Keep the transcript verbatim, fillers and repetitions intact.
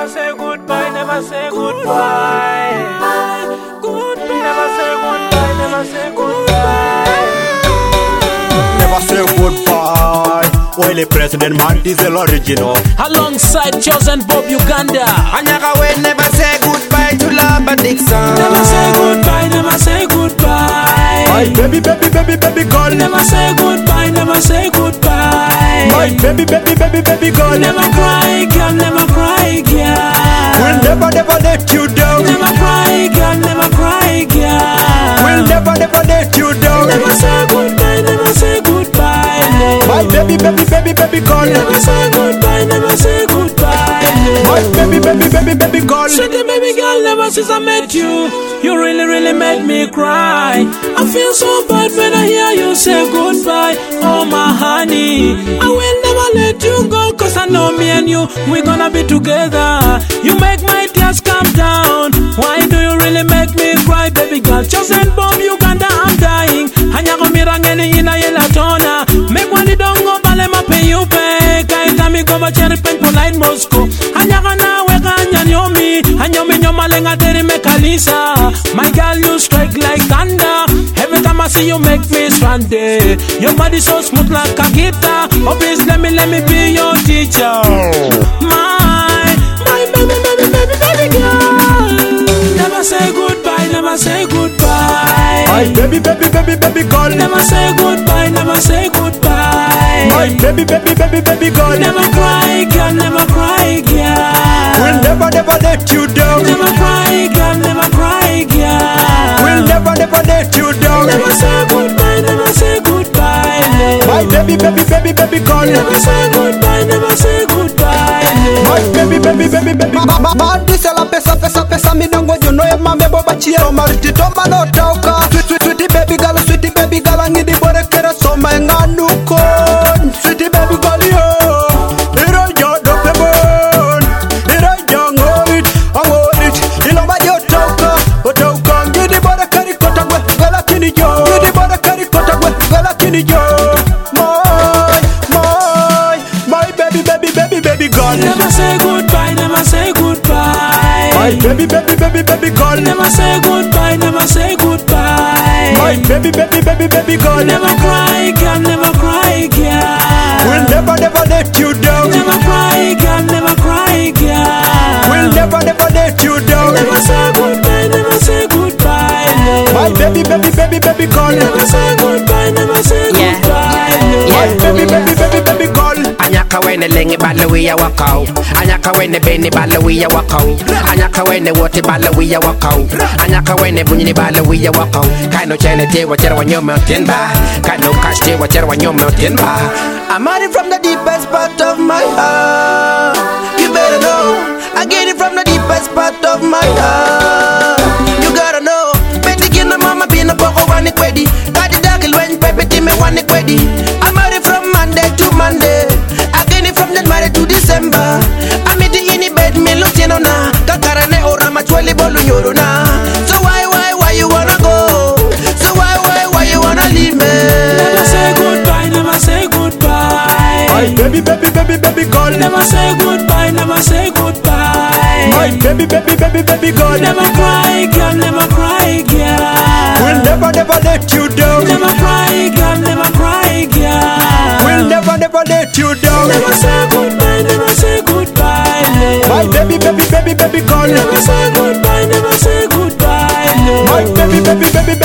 Never say goodbye, never say goodbye. Goodbye. Never say goodbye, never say goodbye. Never say goodbye. Well, the president man is the original. Alongside Chosen Bob Uganda. Anyaka we never say goodbye to Lamba Dixon. Never say goodbye, never say goodbye. My baby, baby, baby, baby girl. Never say goodbye, never say goodbye. My baby, baby, baby, baby girl. Never cry, girl, never cry, girl. We'll never, never let you down. Never cry, girl, never cry, girl. We'll never, never let you down. Never say goodbye, never say goodbye. No. My baby, baby, baby, baby girl. Never say goodbye, never say goodbye. No. My baby, baby, baby, baby girl. Sweetie baby girl, never since I met you, you really, really made me cry. I feel so bad when I hear you say goodbye. Oh my honey, I will never let you go, cause I know me and you, we're gonna be together. You make my tears come down. Why do you really make me cry, baby girl? Chosen Bob Uganda, I'm dying. Hanyako mirangeni ina yela tona. Make one dongo bale mape you pay. Kaita mi goba cherry pen polite Moscow. Hanyaka na weka nyanyomi. Hanyomi nyomalenga teri mekalisa. My girl, you strike like thunder. Every time I see you make me stranded. Your body so smooth like a guitar. Oh please let me, let me be your teacher. My, my baby, baby, baby, baby girl. Never say goodbye, never say goodbye. My baby, baby, baby, baby girl. Never say goodbye, never say goodbye. My baby, baby, baby, baby girl. Never cry, girl, never cry, girl. We'll never, never let you down. Never cry, girl, never cry, girl. We'll never, never let you down. Never say goodbye, never say goodbye. No. My baby, baby, baby, baby girl. Never say goodbye, never say goodbye. No. My baby, baby, baby, baby. Badi se la pesa pesa pesa midongo jono e mame boba chiero mariti toma no tauka. Sweet sweet sweetie baby girl, sweetie baby girl, ngidi bore kera soma nganuko. Sweetie baby girl yo, iro yo do pebon, iro yo ngorit, ngorit. Ilomba yo tauka, o tauka ngidi bore kari kota gwe, gala kini yo. Ngidi bore kari kota gwe, gala kini yo. My, my, my baby, baby, baby, baby girl. Never say goodbye, never say goodbye. My baby, baby, baby, baby girl. Never say goodbye, never say goodbye. My baby, baby, baby, baby girl. Never cry, girl, never cry, girl. We'll never, never let you down. Never cry, girl, never cry, girl. We'll never, never let you down. Never say goodbye, never say goodbye. No. My baby, baby, baby, baby girl. Never say goodbye, never say Yeah. goodbye. No. My baby, baby, baby, baby girl. Anyaka wene lengi balawi ya wakau. Anyaka wene beni balawi ya wakau. Anyaka wene wote balawi ya wakau. Anyaka wene bunyini balawi ya wakau. Kaino chene te wachera wanyome otenba. Kaino cash te wachera wanyome otenba. I'm at it from the deepest part of my heart. You better know. I get it from the deepest part of my heart. You gotta know. Betty kina mama bina boko wani kwedi. Kadi dagil wen pepe time wani kwedi. I'm at it from Monday to Monday. I get it from January to December. I'm in the ini bed me lutino na. Kakarane ora machweli bolu nyoro na. So why why why you wanna go? So why why why you wanna leave me? Never say goodbye, never say goodbye. My baby, baby, baby, baby girl. Never say goodbye, never say goodbye. My baby, baby, baby, baby girl. Never cry, girl, never cry, girl. We'll never, never let you down. Never cry, girl, never cry, girl. We'll never, never let you down. Never say goodbye, never say goodbye. No. My baby, baby, baby, baby girl. Never say goodbye, never say goodbye. No. My baby, baby, baby,